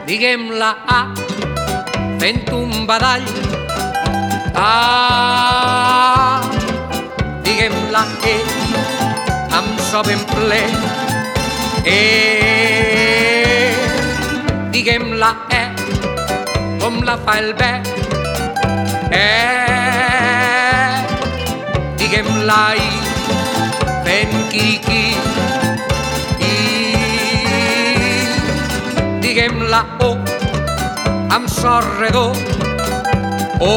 Diguem la A fent un badall. A. Diguem la E amb so ben ple. E. Diguem la E com la fa el be. Diguem la I fent qui-qui. I. Diguem la O amb so redó. O.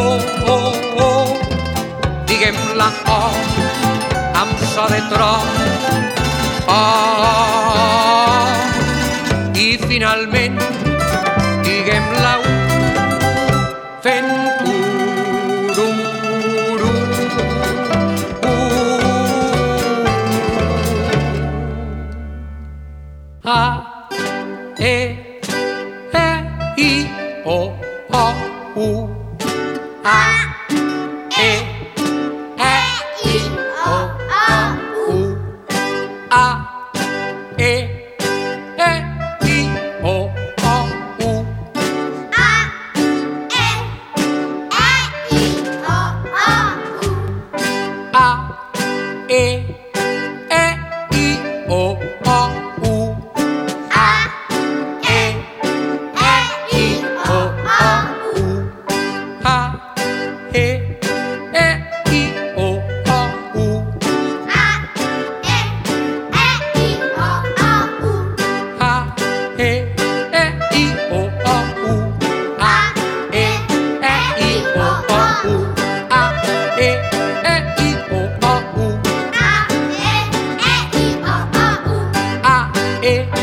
Diguem la O amb so de tro. O. I finalment diguem la U fent ururu. A, E, I, O, U. A, E, I, O, U. A, E, I, O, U. A, E, I, O, U. A, E, I, O, U. A, E, I, O, U. A, E, I, O, U. A, E, I, O, U. A, E, I, O, U. A, E.